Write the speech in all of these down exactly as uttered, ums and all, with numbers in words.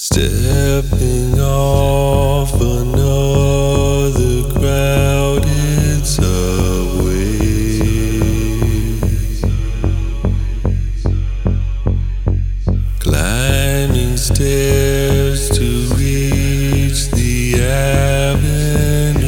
Stepping off another crowded subway, climbing stairs to reach the avenue,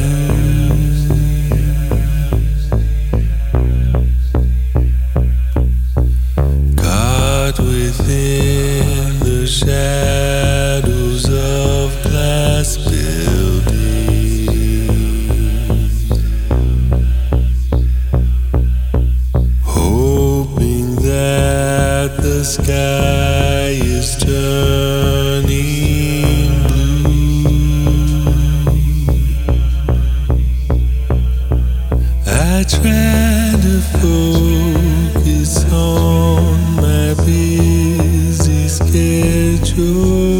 caught within the shadows of glass buildings, hoping that the sky is turning blue. I try to focus on my busy schedule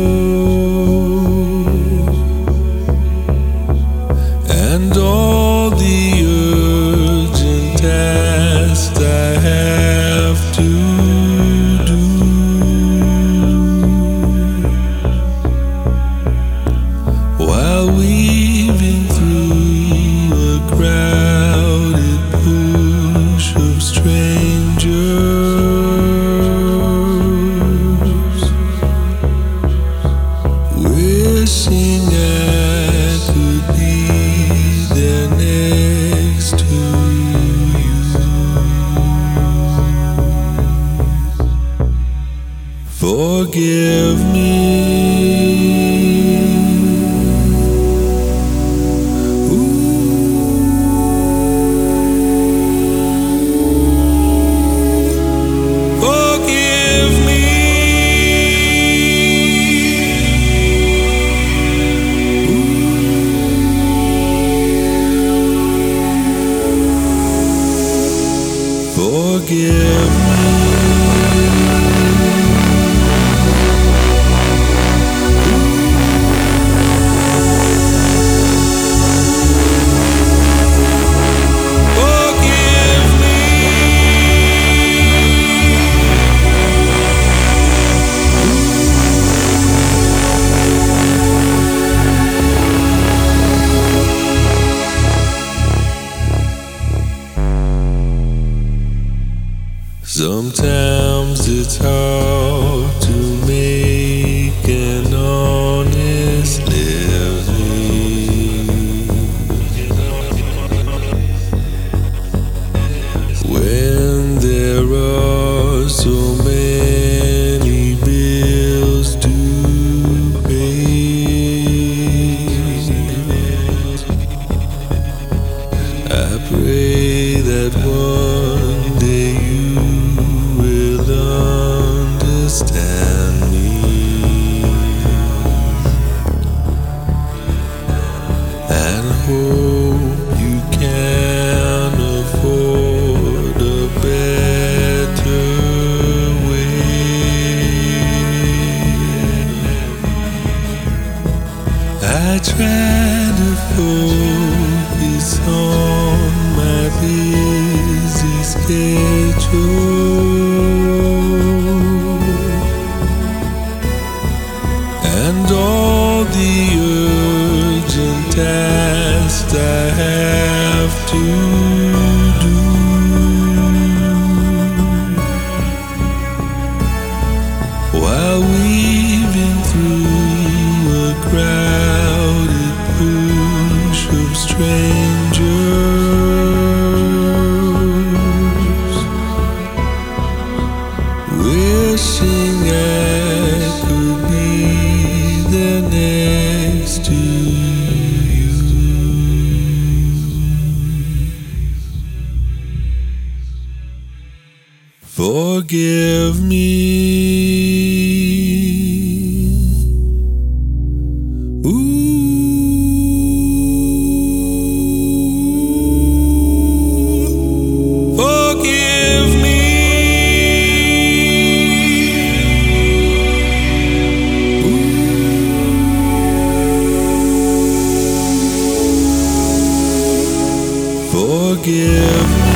and all the urgent tasks I have to do, while weaving through a crowded push of strangers, wishing I could be there next to you. Forgive me. Forgive me. Sometimes it's hard to make an honest living when there are so many bills to pay. I pray that one day you understand me and hope you can afford a better way. I try to focus on my busy schedule and all the urgent tasks I have to do, while weaving through a crowded push of strangers, wishing I could be there next to you. Forgive me. Ooh. Forgive me. Forgive me.